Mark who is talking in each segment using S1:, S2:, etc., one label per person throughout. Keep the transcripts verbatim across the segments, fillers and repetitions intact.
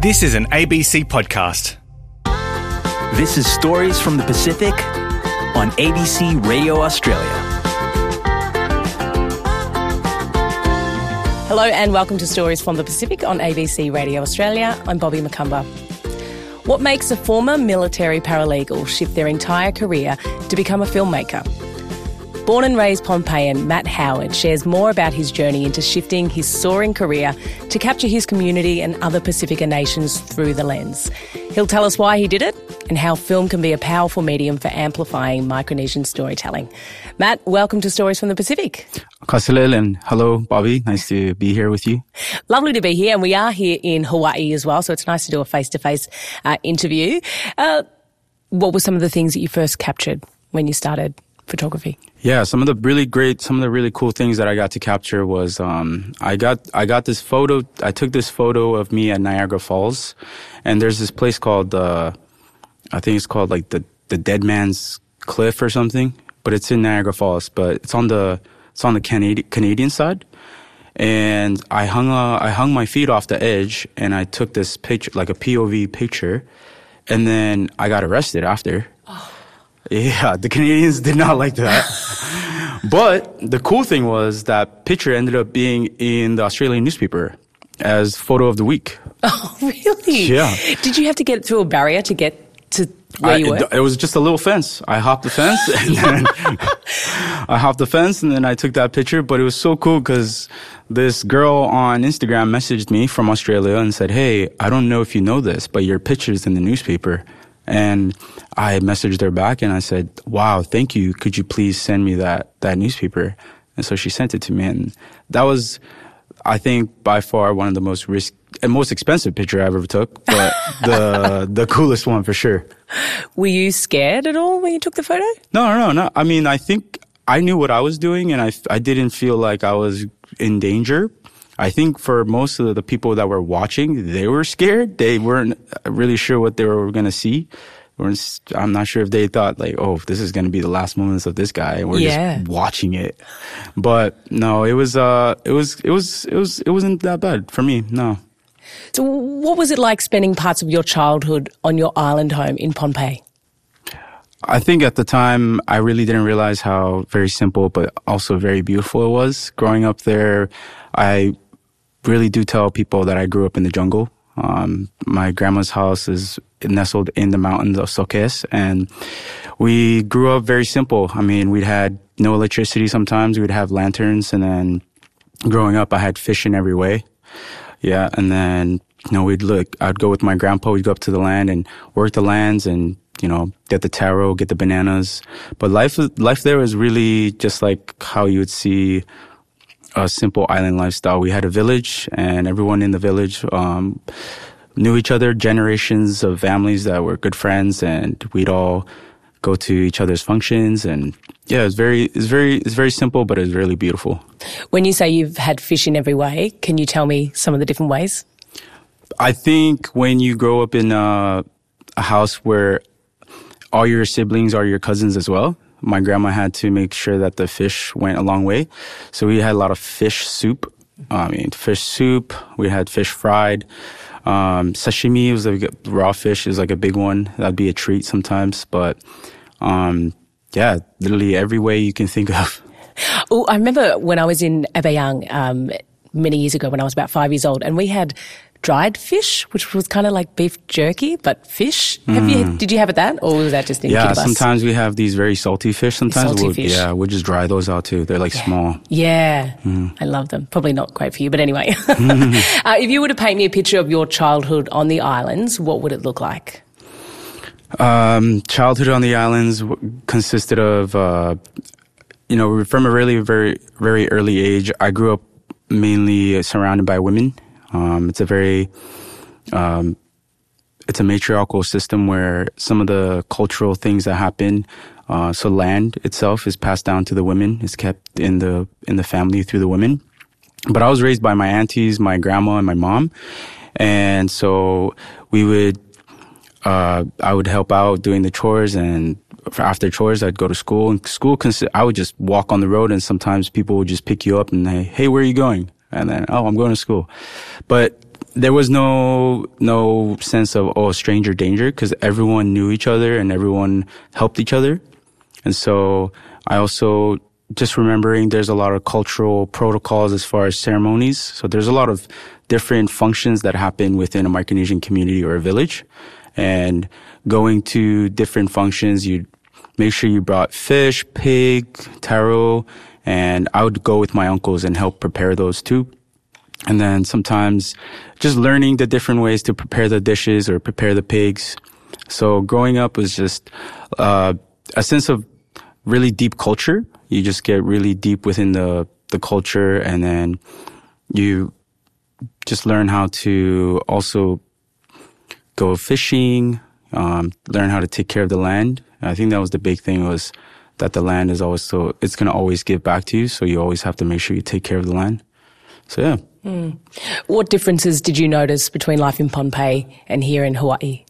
S1: This is an A B C podcast.
S2: This is Stories from the Pacific on A B C Radio Australia.
S3: Hello and welcome to Stories from the Pacific on A B C Radio Australia. I'm Bobby McCumber. What makes a former military paralegal shift their entire career to become a filmmaker? Born and raised Pohnpeian, Matt Howard shares more about his journey into shifting his soaring career to capture his community and other Pacifica nations through the lens. He'll tell us why he did it and how film can be a powerful medium for amplifying Micronesian storytelling. Matt, welcome to Stories from the Pacific.
S4: Kasilil, and hello, Bobby. Nice to be here with you.
S3: Lovely to be here, and we are here in Hawaii as well, so it's nice to do a face-to-face uh, interview. Uh, what were some of the things that you first captured when you started photography?
S4: Yeah, some of the really great, some of the really cool things that I got to capture was um, I got I got this photo. I took this photo of me at Niagara Falls, and there's this place called uh, I think it's called like the the Dead Man's Cliff or something, but it's in Niagara Falls, but it's on the it's on the Canadi- Canadian side. And I hung a, I hung my feet off the edge, and I took this picture, like a P O V picture, and then I got arrested after. Oh. Yeah, the Canadians did not like that. But the cool thing was that picture ended up being in the Australian newspaper as photo of the week.
S3: Oh, really?
S4: Yeah.
S3: Did you have to get through a barrier to get to where
S4: I,
S3: you were?
S4: It, it was just a little fence. I hopped the fence, and then I hopped the fence, and then I took that picture. But it was so cool because this girl on Instagram messaged me from Australia and said, "Hey, I don't know if you know this, but your picture's in the newspaper." And I messaged her back and I said, "Wow, thank you. Could you please send me that, that newspaper?" And so she sent it to me. And that was, I think, by far one of the most risk and most expensive picture I ever took, but the the coolest one for sure.
S3: Were you scared at all when you took the photo?
S4: No, no, no, no. I mean, I think I knew what I was doing, and I, I didn't feel like I was in danger. I think for most of the people that were watching, they were scared. They weren't really sure what they were going to see. I'm not sure if they thought like, oh, this is going to be the last moments of this guy, and we're
S3: yeah.
S4: just watching it. But no, it was, uh, it was, it was, it was, it wasn't that bad for me. No.
S3: So what was it like spending parts of your childhood on your island home in Pohnpei?
S4: I think at the time, I really didn't realize how very simple, but also very beautiful it was. Growing up there, I really do tell people that I grew up in the jungle. Um, my grandma's house is nestled in the mountains of Sokes, and we grew up very simple. I mean, we'd had no electricity sometimes. We'd have lanterns, and then growing up, I had fish in every way. Yeah, and then, you know, we'd look, I'd go with my grandpa, we'd go up to the land and work the lands and, you know, get the taro, get the bananas. But life, life there was really just like how you would see a simple island lifestyle. We had a village, and everyone in the village um, knew each other, generations of families that were good friends, and we'd all go to each other's functions. And yeah, it's very, it's very, it's very simple, but it's really beautiful.
S3: When you say you've had fish in every way, can you tell me some of the different ways?
S4: I think when you grow up in a, a house where all your siblings are your cousins as well, my grandma had to make sure that the fish went a long way. So we had a lot of fish soup. I mean, fish soup. We had fish fried. Um, sashimi was like raw fish is like a big one. That'd be a treat sometimes. But um, yeah, literally every way you can think of.
S3: Oh, I remember when I was in Abayang um, many years ago when I was about five years old, and we had dried fish, which was kind of like beef jerky, but fish. Have mm. you? Did you have it that, or was that just in
S4: Yeah,
S3: Kiribati?
S4: Sometimes we have these very salty fish. Sometimes
S3: salty
S4: we'll,
S3: fish.
S4: Yeah, we'll just dry those out too. They're like
S3: yeah.
S4: small.
S3: Yeah, mm. I love them. Probably not great for you, but anyway. uh, if you were to paint me a picture of your childhood on the islands, what would it look like?
S4: Um, childhood on the islands consisted of, uh, you know, from a really very, very early age, I grew up mainly surrounded by women. Um, it's a very, um, it's a matriarchal system where some of the cultural things that happen, uh, so land itself is passed down to the women, is kept in the, in the family through the women. But I was raised by my aunties, my grandma, and my mom. And so we would, uh, I would help out doing the chores, and after chores, I'd go to school. And school, consi- I would just walk on the road, and sometimes people would just pick you up and say, "Hey, where are you going?" And then, "Oh, I'm going to school." But there was no no sense of, oh, stranger danger, because everyone knew each other and everyone helped each other. And so I also just remembering there's a lot of cultural protocols as far as ceremonies. So there's a lot of different functions that happen within a Micronesian community or a village. And going to different functions, you make sure you brought fish, pig, taro, and I would go with my uncles and help prepare those too. And then sometimes just learning the different ways to prepare the dishes or prepare the pigs. So growing up was just uh, a sense of really deep culture. You just get really deep within the, the culture, and then you just learn how to also go fishing, um, learn how to take care of the land. I think that was the big thing, was that the land is always so, it's going to always give back to you. So you always have to make sure you take care of the land. So, yeah.
S3: Mm. What differences did you notice between life in Pohnpei and here in Hawaii?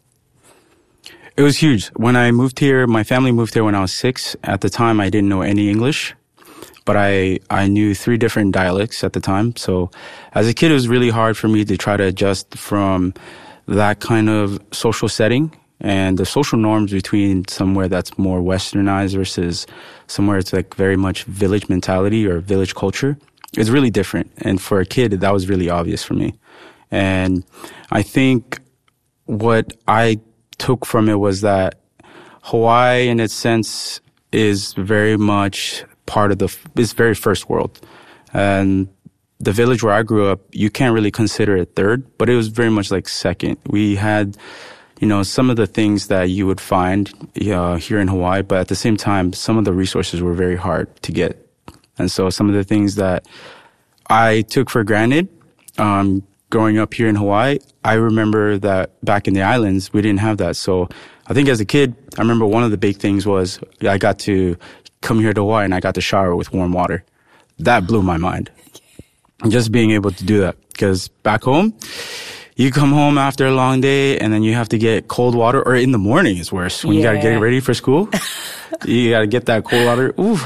S4: It was huge. When I moved here, my family moved here when I was six. At the time, I didn't know any English, but I, I knew three different dialects at the time. So as a kid, it was really hard for me to try to adjust from that kind of social setting and the social norms between somewhere that's more westernized versus somewhere it's like very much village mentality or village culture. It's really different. And for a kid, that was really obvious for me. And I think what I took from it was that Hawaii, in its sense, is very much part of the, it's very first world. And the village where I grew up, you can't really consider it third, but it was very much like second. We had, you know, some of the things that you would find uh, here in Hawaii, but at the same time, some of the resources were very hard to get. And so some of the things that I took for granted, um, growing up here in Hawaii, I remember that back in the islands, we didn't have that. So I think as a kid, I remember one of the big things was I got to come here to Hawaii and I got to shower with warm water. That blew my mind. Just being able to do that. Because back home, you come home after a long day and then you have to get cold water, or in the morning is worse. When yeah. you got to get ready for school, you got to get that cold water. Ooh.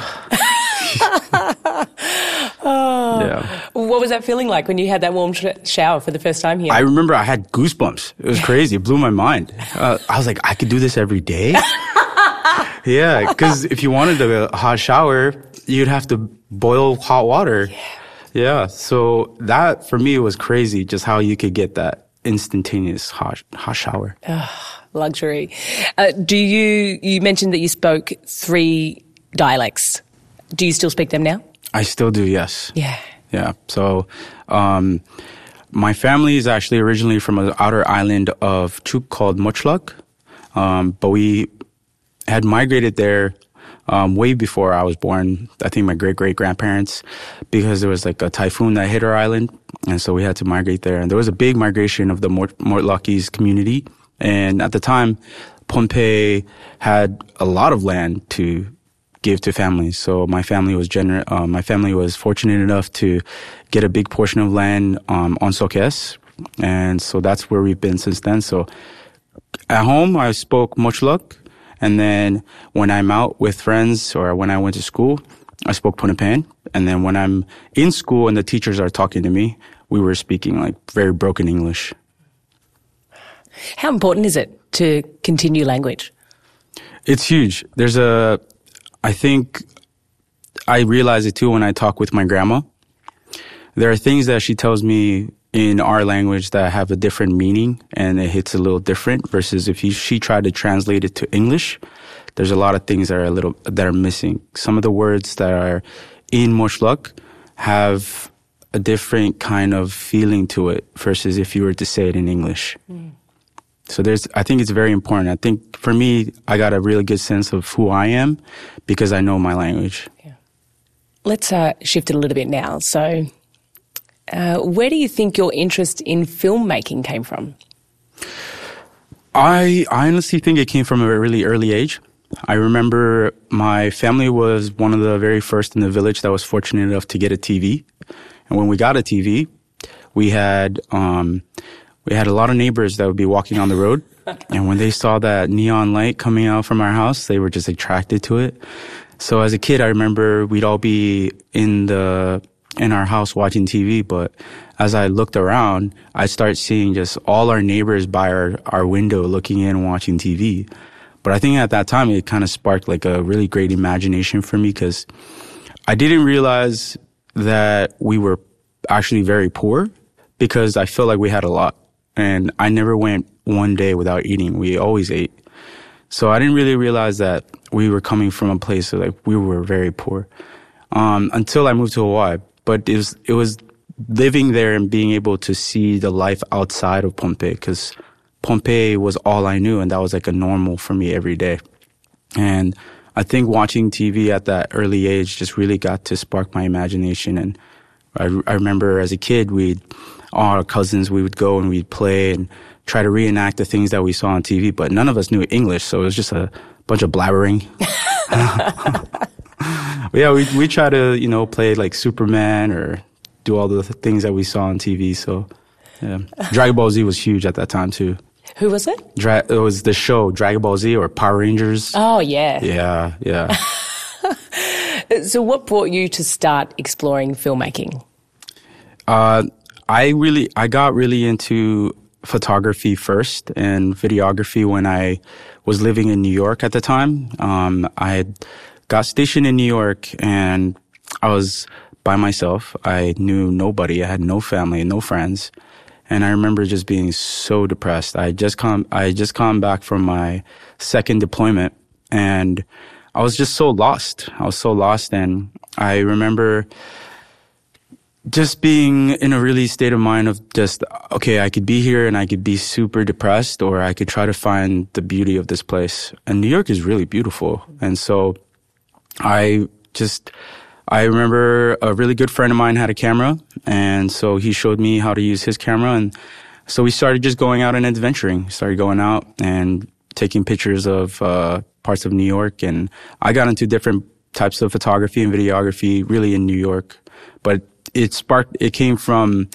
S3: Oh.
S4: Yeah.
S3: What was that feeling like when you had that warm sh- shower for the first time here?
S4: I remember I had goosebumps. It was crazy. It blew my mind. Uh, I was like, I could do this every day? Yeah, because if you wanted a hot shower, you'd have to boil hot water.
S3: Yeah.
S4: Yeah, so that for me was crazy, just how you could get that instantaneous hot hot shower.
S3: Oh, luxury. Uh, do you, you mentioned that you spoke three dialects. Do you still speak them now?
S4: I still do, yes.
S3: Yeah.
S4: Yeah, so um, my family is actually originally from an outer island of Chuuk called Muchlak, um, but we had migrated there Um, way before I was born. I think my great-great-grandparents, because there was like a typhoon that hit our island, and so we had to migrate there. And there was a big migration of the Mort- Mortlakis community. And at the time, Pohnpei had a lot of land to give to families. So my family was gener- uh, my family was fortunate enough to get a big portion of land um, on Sokes, and so that's where we've been since then. So at home, I spoke Muchlak. And then when I'm out with friends or when I went to school, I spoke Pohnpeian. And then when I'm in school and the teachers are talking to me, we were speaking like very broken English.
S3: How important is it to continue language?
S4: It's huge. There's a, I think I realize it too when I talk with my grandma. There are things that she tells me in our language that have a different meaning, and it hits a little different versus if he, she tried to translate it to English. There's a lot of things that are a little that are missing. Some of the words that are in Muchlak have a different kind of feeling to it versus if you were to say it in English. Mm. So there's, I think it's very important. I think for me, I got a really good sense of who I am because I know my language.
S3: Yeah. Let's uh, shift it a little bit now. So. Uh, where do you think your interest in filmmaking came from?
S4: I, I honestly think it came from a really early age. I remember my family was one of the very first in the village that was fortunate enough to get a T V. And when we got a T V, we had um, we had a lot of neighbors that would be walking on the road. And when they saw that neon light coming out from our house, they were just attracted to it. So as a kid, I remember we'd all be in the... in our house watching T V, but as I looked around, I started seeing just all our neighbors by our, our window looking in and watching T V. But I think at that time, it kind of sparked like a really great imagination for me because I didn't realize that we were actually very poor because I felt like we had a lot. And I never went one day without eating. We always ate. So I didn't really realize that we were coming from a place where like we were very poor um, until I moved to Hawaii. But it was it was living there and being able to see the life outside of Pohnpei because Pohnpei was all I knew, and that was like a normal for me every day. And I think watching T V at that early age just really got to spark my imagination. And I, I remember as a kid, we'd all our cousins, we would go and we'd play and try to reenact the things that we saw on T V, but none of us knew English, so it was just a bunch of blabbering. But yeah, we we try to, you know, play like Superman or do all the th- things that we saw on T V. So yeah, Dragon Ball Z was huge at that time too.
S3: Who was it?
S4: Dra- it was the show Dragon Ball Z or Power Rangers.
S3: Oh, yeah.
S4: Yeah, yeah.
S3: So what brought you to start exploring filmmaking?
S4: Uh, I really, I got really into photography first and videography when I was living in New York at the time. Um, I had got stationed in New York and I was by myself. I knew nobody. I had no family, no friends. And I remember just being so depressed. I just come, I just come back from my second deployment and I was just so lost. I was so lost. And I remember just being in a really state of mind of just, okay, I could be here and I could be super depressed, or I could try to find the beauty of this place. And New York is really beautiful. And so I just, I remember a really good friend of mine had a camera, and so he showed me how to use his camera. And so we started just going out and adventuring, started going out and taking pictures of uh, parts of New York. And I got into different types of photography and videography really in New York. But it sparked, it came from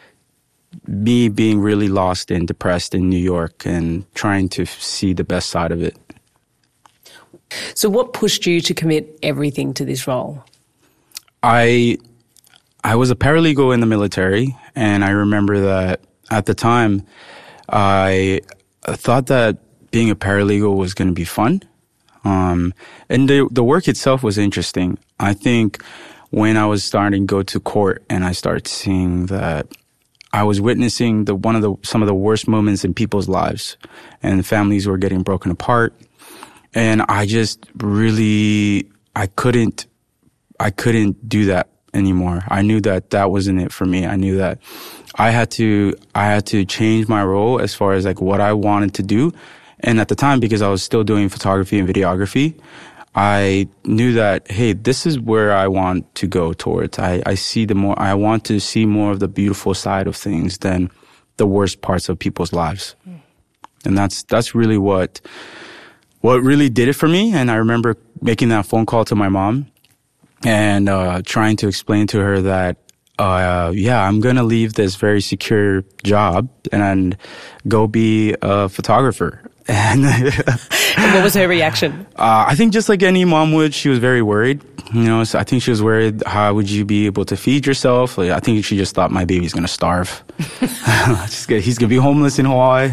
S4: me being really lost and depressed in New York and trying to see the best side of it.
S3: So what pushed you to commit everything to this role?
S4: I I was a paralegal in the military, and I remember that at the time, I thought that being a paralegal was going to be fun. Um, and the, the work itself was interesting. I think when I was starting to go to court and I started seeing that I was witnessing the one of the some of the worst moments in people's lives, and families were getting broken apart. And I just really, I couldn't, I couldn't do that anymore. I knew that that wasn't it for me. I knew that I had to, I had to change my role as far as like what I wanted to do. And at the time, because I was still doing photography and videography, I knew that, hey, this is where I want to go towards. I, I see the more, I want to see more of the beautiful side of things than the worst parts of people's lives. Mm. And that's, that's really what, what really did it for me. And I remember making that phone call to my mom and, uh, trying to explain to her that, uh, yeah, I'm going to leave this very secure job and go be a photographer. And,
S3: and what was her reaction?
S4: Uh, I think just like any mom would, she was very worried. You know, so I think she was worried, how would you be able to feed yourself? Like, I think she just thought my baby's going to starve. Just gonna, he's going to be homeless in Hawaii.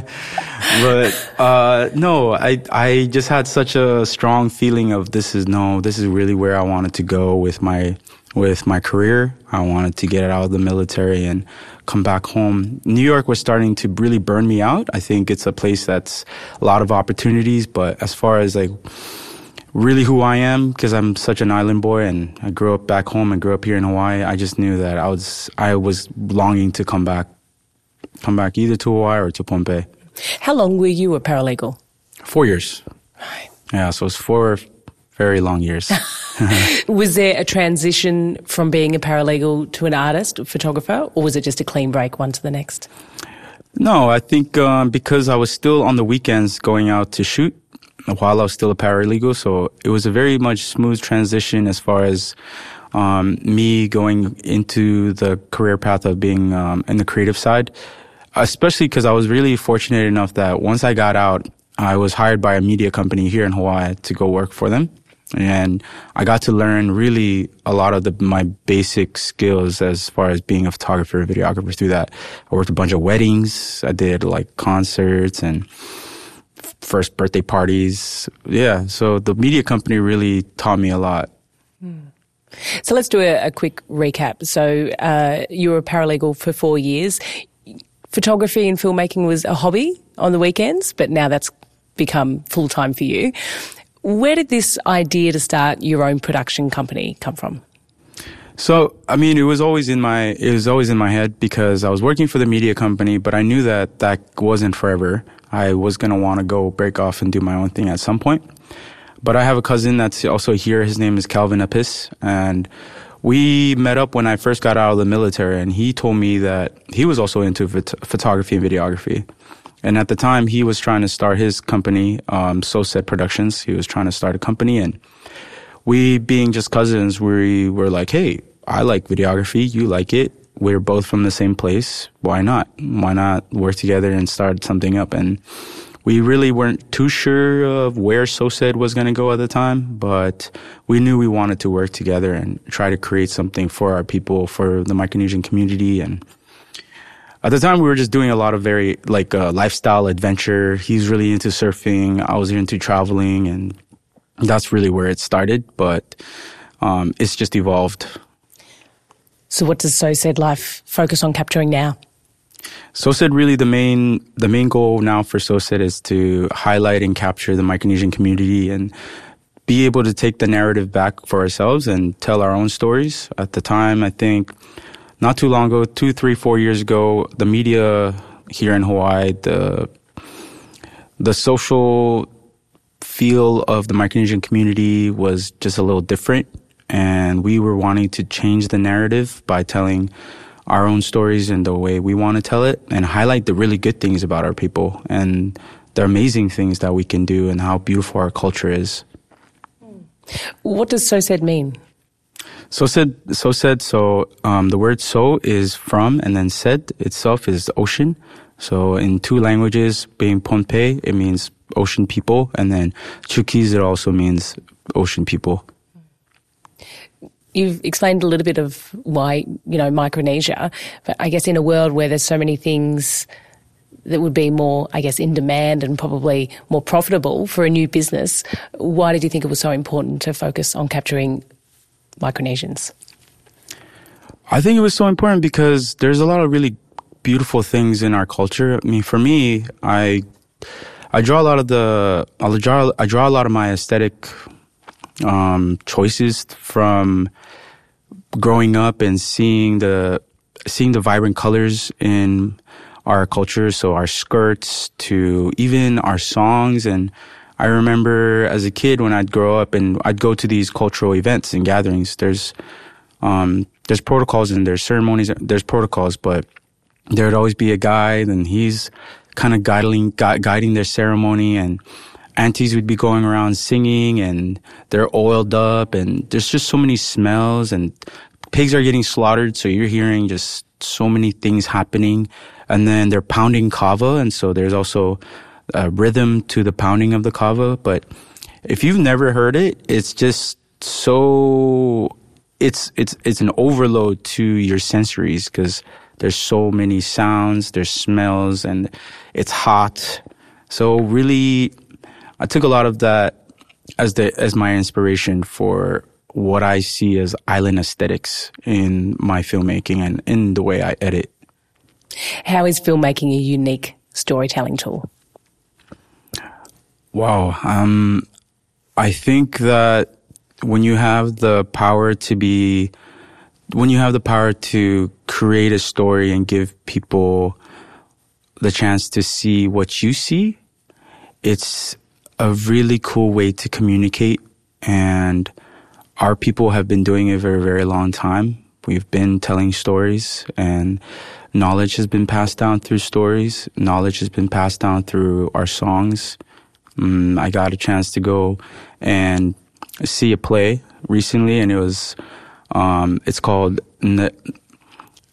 S4: But, uh, no, I, I just had such a strong feeling of this is no, this is really where I wanted to go with my, with my career. I wanted to get out of the military and come back home. New York was starting to really burn me out. I think it's a place that's a lot of opportunities, but as far as like really who I am, because I'm such an island boy and I grew up back home and grew up here in Hawaii, I just knew that I was I was longing to come back, come back either to Hawaii or to Pohnpei.
S3: How long were you a paralegal?
S4: Four years.
S3: Right.
S4: Yeah, so it's four very long years.
S3: Was there a transition from being a paralegal to an artist, a photographer, or was it just a clean break one to the next?
S4: No, I think um, because I was still on the weekends going out to shoot while I was still a paralegal, so it was a very much smooth transition as far as um, me going into the career path of being um, in the creative side, especially because I was really fortunate enough that once I got out, I was hired by a media company here in Hawaii to go work for them. And I got to learn really a lot of the, my basic skills as far as being a photographer, videographer through that. I worked a bunch of weddings. I did like concerts and f- first birthday parties. Yeah. So the media company really taught me a lot.
S3: Mm. So let's do a, a quick recap. So uh, you were a paralegal for four years. Photography and filmmaking was a hobby on the weekends, but now that's become full-time for you. Where did this idea to start your own production company come from?
S4: So, I mean, it was always in my, it was always in my head because I was working for the media company, but I knew that that wasn't forever. I was going to want to go break off and do my own thing at some point. But I have a cousin that's also here. His name is Calvin Apis. And we met up when I first got out of the military. And he told me that he was also into phot- photography and videography. And at the time, he was trying to start his company, um, So Said Productions. He was trying to start a company. And we, being just cousins, we were like, hey, I like videography. You like it. We're both from the same place. Why not? Why not work together and start something up? And we really weren't too sure of where So Said was going to go at the time, but we knew we wanted to work together and try to create something for our people, for the Micronesian community. And at the time, we were just doing a lot of very, like, uh, lifestyle adventure. He's really into surfing. I was into traveling, and that's really where it started. But um, it's just evolved.
S3: So what does So Said Life focus on capturing now?
S4: So Said, really the main the main goal now for So Said is to highlight and capture the Micronesian community and be able to take the narrative back for ourselves and tell our own stories. At the time, I think not too long ago, two, three, four years ago, the media here in Hawaii, the the social feel of the Micronesian community was just a little different. And we were wanting to change the narrative by telling our own stories in the way we want to tell it and highlight the really good things about our people and the amazing things that we can do and how beautiful our culture is.
S3: What does So Said mean?
S4: So said, so said, so um, the word so is from, and then said itself is ocean. So in two languages, being Pohnpei, it means ocean people, and then Chuukese, it also means ocean people.
S3: You've explained a little bit of why, you know, Micronesia, but I guess in a world where there's so many things that would be more, I guess, in demand and probably more profitable for a new business, why did you think it was so important to focus on capturing Micronesians?
S4: I think it was so important because there's a lot of really beautiful things in our culture. I mean, for me, I I draw a lot of the I draw I draw a lot of my aesthetic um, choices from growing up and seeing the seeing the vibrant colors in our culture. So our skirts to even our songs. And I remember as a kid when I'd grow up and I'd go to these cultural events and gatherings, there's um, there's protocols and there's ceremonies, there's protocols, but there'd always be a guide and he's kind of guiding, gu- guiding their ceremony, and aunties would be going around singing and they're oiled up and there's just so many smells and pigs are getting slaughtered. So you're hearing just so many things happening, and then they're pounding kava. And so there's also a rhythm to the pounding of the kava. But if you've never heard it, it's just so, it's, it's, it's an overload to your sensories because there's so many sounds, there's smells, and it's hot. So really, I took a lot of that as the as my inspiration for what I see as island aesthetics in my filmmaking and in the way I edit.
S3: How is filmmaking a unique storytelling tool?
S4: Wow. Um, I think that when you have the power to be, when you have the power to create a story and give people the chance to see what you see, it's a really cool way to communicate. And our people have been doing it for a very long time. We've been telling stories, and knowledge has been passed down through stories. Knowledge has been passed down through our songs. Um, I got a chance to go and see a play recently, and it was, um, it's called N-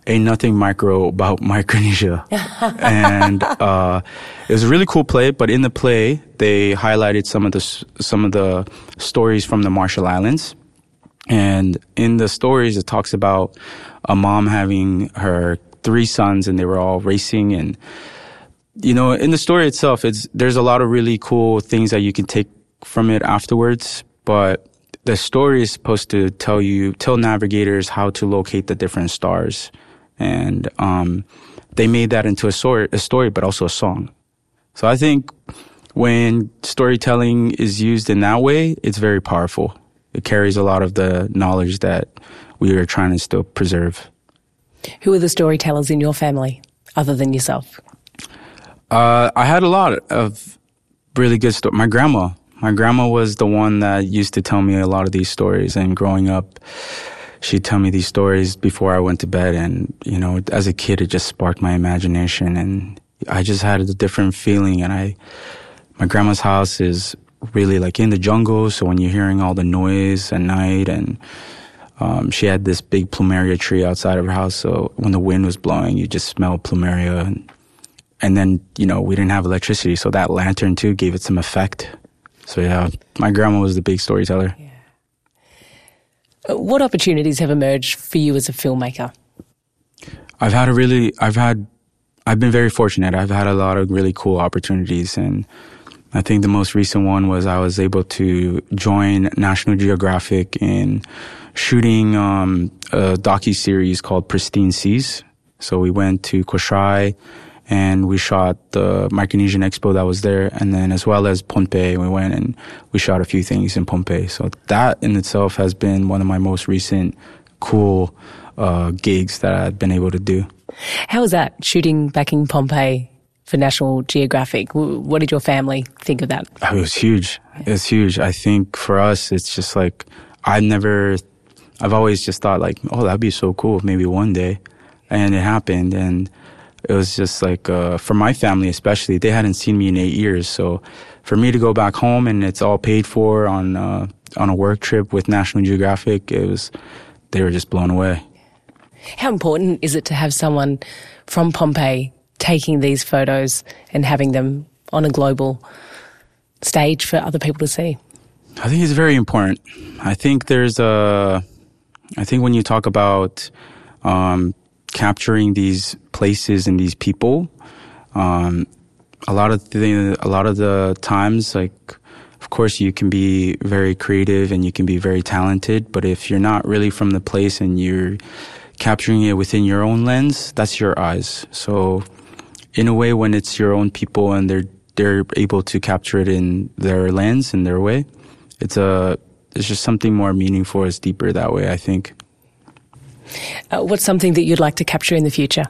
S4: Ain't Nothing Micro about Micronesia. And uh, it was a really cool play, but in the play, they highlighted some of the some of the stories from the Marshall Islands. And in the stories, it talks about a mom having her three sons, and they were all racing. And, you know, in the story itself, it's there's a lot of really cool things that you can take from it afterwards. But the story is supposed to tell you, tell navigators how to locate the different stars. And um, they made that into a story, a story, but also a song. So I think when storytelling is used in that way, it's very powerful. It carries a lot of the knowledge that we are trying to still preserve.
S3: Who are the storytellers in your family, other than yourself?
S4: Uh, I had a lot of really good stories. My grandma. My grandma was the one that used to tell me a lot of these stories. And growing up, she'd tell me these stories before I went to bed. And, you know, as a kid, it just sparked my imagination. And I just had a different feeling. And I, my grandma's house is really like in the jungle. So when you're hearing all the noise at night, and um, she had this big plumeria tree outside of her house. So when the wind was blowing, you just smell plumeria. And, and then, you know, we didn't have electricity. So that lantern too gave it some effect. So yeah, my grandma was the big storyteller.
S3: Yeah. What opportunities have emerged for you as a filmmaker?
S4: I've had a really, I've had, I've been very fortunate. I've had a lot of really cool opportunities. And I think the most recent one was I was able to join National Geographic in shooting um, a docu-series called Pristine Seas. So we went to Koshai, and we shot the Micronesian Expo that was there, and then as well as Pohnpei, we went and we shot a few things in Pohnpei. So that in itself has been one of my most recent cool uh, gigs that I've been able to do.
S3: How was that, shooting back in Pohnpei for National Geographic? What did your family think of that?
S4: It was huge. It was huge. I think for us, it's just like, I never, I've always just thought like, oh, that'd be so cool, maybe one day. And it happened, and it was just like, uh, for my family especially, they hadn't seen me in eight years. So for me to go back home and it's all paid for on uh, on a work trip with National Geographic, it was, they were just blown away.
S3: How important is it to have someone from Pohnpei taking these photos and having them on a global stage for other people to see?
S4: I think it's very important. I think there's a, I think when you talk about um, capturing these places and these people, um, a lot of the a lot of the times, like, of course, you can be very creative and you can be very talented, but if you're not really from the place and you're capturing it within your own lens, that's your eyes. So, in a way, when it's your own people and they're they're able to capture it in their lens, in their way, it's a it's just something more meaningful. It's deeper that way, I think.
S3: Uh, what's something that you'd like to capture in the future?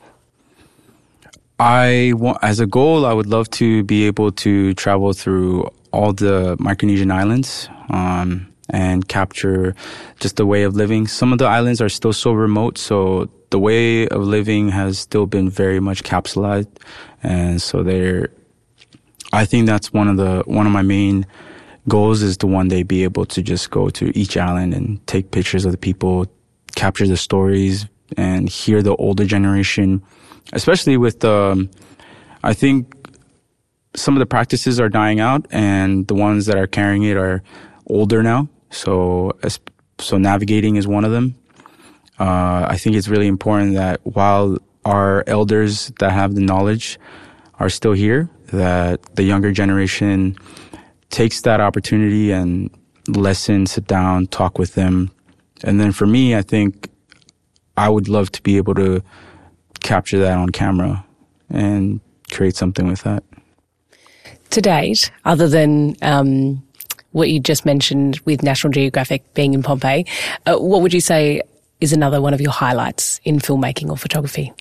S4: I want, as a goal, I would love to be able to travel through all the Micronesian islands um, and capture just the way of living. Some of the islands are still so remote, so the way of living has still been very much capsulized, and so they're. I think that's one of the one of my main goals, is to one day be able to just go to each island and take pictures of the people, capture the stories, and hear the older generation, especially with, um, I think some of the practices are dying out, and the ones that are carrying it are older now. So, so navigating is one of them. Uh, I think it's really important that while our elders that have the knowledge are still here, that the younger generation takes that opportunity and listen, sit down, talk with them. And then for me, I think I would love to be able to capture that on camera and create something with that.
S3: To date, other than um, what you just mentioned with National Geographic being in Pohnpei, uh, what would you say is another one of your highlights in filmmaking or photography?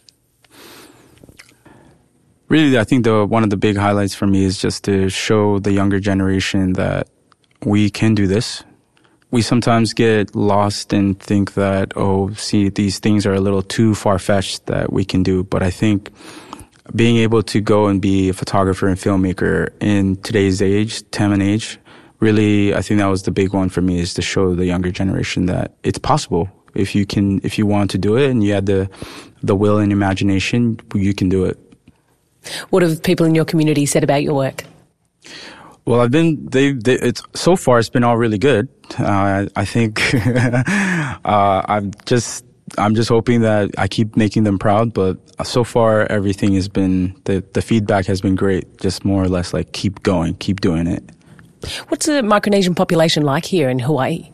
S4: Really, I think the one of the big highlights for me is just to show the younger generation that we can do this. We sometimes get lost and think that, oh, see, these things are a little too far-fetched that we can do. But I think being able to go and be a photographer and filmmaker in today's age, time and age, really, I think that was the big one for me, is to show the younger generation that it's possible. If you can, if you want to do it and you had the, the will and imagination, you can do it.
S3: What have people in your community said about your work?
S4: Well, I've been, they, they it's, so far it's been all really good. Uh, I think, uh, I'm just, I'm just hoping that I keep making them proud, but so far everything has been, the, the feedback has been great. Just more or less like, keep going, keep doing it.
S3: What's the Micronesian population like here in Hawaii?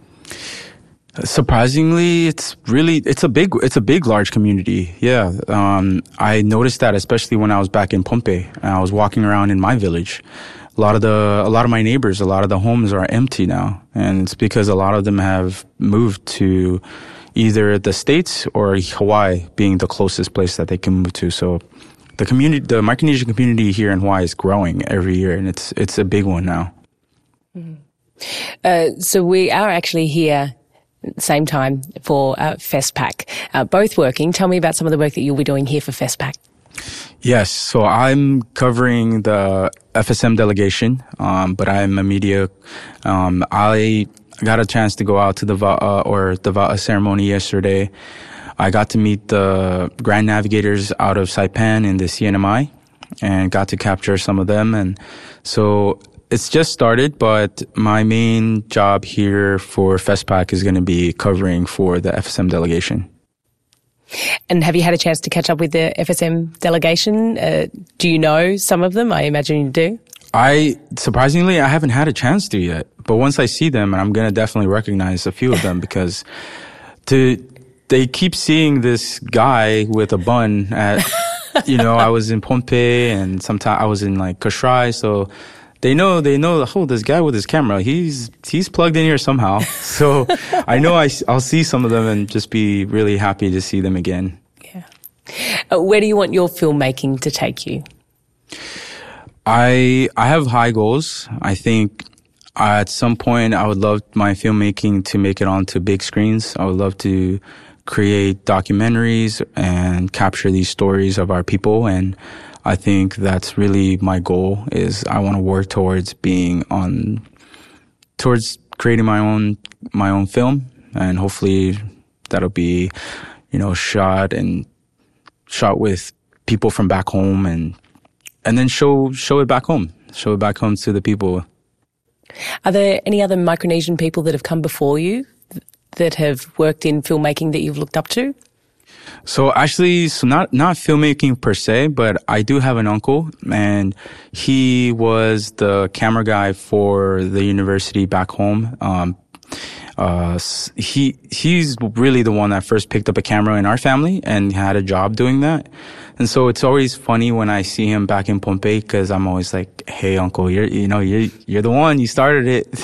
S4: Surprisingly, it's really, it's a big, it's a big, large community. Yeah. Um, I noticed that, especially when I was back in Pohnpei and I was walking around in my village. A lot of the, a lot of my neighbors, a lot of the homes are empty now. And it's because a lot of them have moved to either the States or Hawaii being the closest place that they can move to. So the community, the Micronesian community here in Hawaii is growing every year, and it's, it's a big one now.
S3: Mm-hmm. Uh, so we are actually here same time for uh, FestPac, uh, both working. Tell me about some of the work that you'll be doing here for FestPac.
S4: Yes, so I'm covering the F S M delegation, um, but I'm a media. Um, I got a chance to go out to the Va'a or the Va'a ceremony yesterday. I got to meet the Grand Navigators out of Saipan in the C N M I and got to capture some of them. And so it's just started, but my main job here for FestPac is going to be covering for the F S M delegation.
S3: And have you had a chance to catch up with the F S M delegation? Uh, do you know some of them? I imagine you do.
S4: I, surprisingly, I haven't had a chance to yet. But once I see them, and I'm going to definitely recognize a few of them because to, they keep seeing this guy with a bun at, you know, I was in Pohnpei and sometimes I was in like Kashrai, so They know, they know, oh, this guy with his camera, he's, he's plugged in here somehow. So I know I, I'll see some of them and just be really happy to see them again.
S3: Yeah. Uh, where do you want your filmmaking to take you?
S4: I, I have high goals. I think at some point I would love my filmmaking to make it onto big screens. I would love to create documentaries and capture these stories of our people, and I think that's really my goal. Is I want to work towards being on, towards creating my own my own film, and hopefully that'll be, you know, shot and shot with people from back home, and and then show show it back home, show it back home to the people.
S3: Are there any other Micronesian people that have come before you that have worked in filmmaking that you've looked up to?
S4: So actually, so not, not filmmaking per se, but I do have an uncle, and he was the camera guy for the university back home. Um, uh, he, he's really the one that first picked up a camera in our family and had a job doing that. And so it's always funny when I see him back in Pohnpei, because I'm always like, hey, uncle, you're, you know, you're, you're the one, you started it.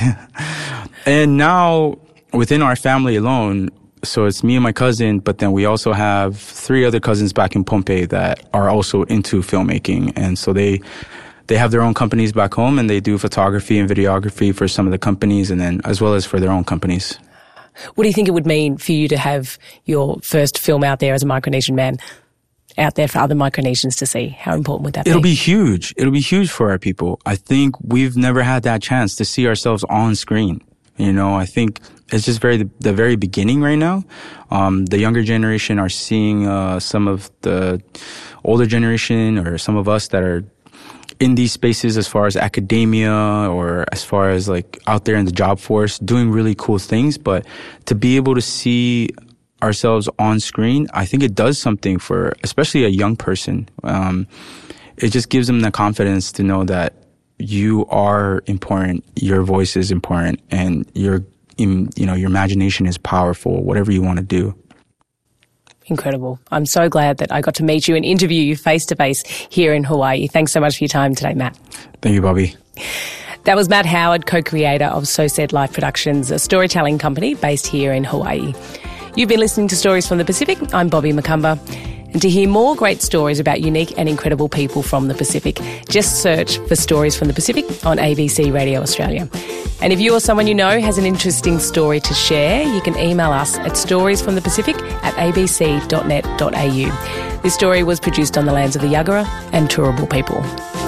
S4: And now within our family alone, so it's me and my cousin, but then we also have three other cousins back in Pohnpei that are also into filmmaking. And so they, they have their own companies back home, and they do photography and videography for some of the companies, and then as well as for their own companies.
S3: What do you think it would mean for you to have your first film out there as a Micronesian man out there for other Micronesians to see? How important would that be?
S4: It'll be huge. It'll be huge for our people. I think we've never had that chance to see ourselves on screen. You know, I think it's just very, the, the very beginning right now. Um, the younger generation are seeing, uh, some of the older generation or some of us that are in these spaces as far as academia or as far as like out there in the job force doing really cool things. But to be able to see ourselves on screen, I think it does something for especially a young person. Um, it just gives them the confidence to know that you are important, your voice is important, and your, you know, your imagination is powerful, whatever you want to do.
S3: Incredible. I'm so glad that I got to meet you and interview you face to face here in Hawaii. Thanks so much for your time today, Matt.
S4: Thank you, Bobby.
S3: That was Matt Howard, co-creator of So Said Life Productions, a storytelling company based here in Hawaii. You've been listening to Stories from the Pacific. I'm Bobby Macumber. And to hear more great stories about unique and incredible people from the Pacific, just search for Stories from the Pacific on A B C Radio Australia. And if you or someone you know has an interesting story to share, you can email us at storiesfromthepacific at a b c dot net dot a u. This story was produced on the lands of the Yagara and Turrbal people.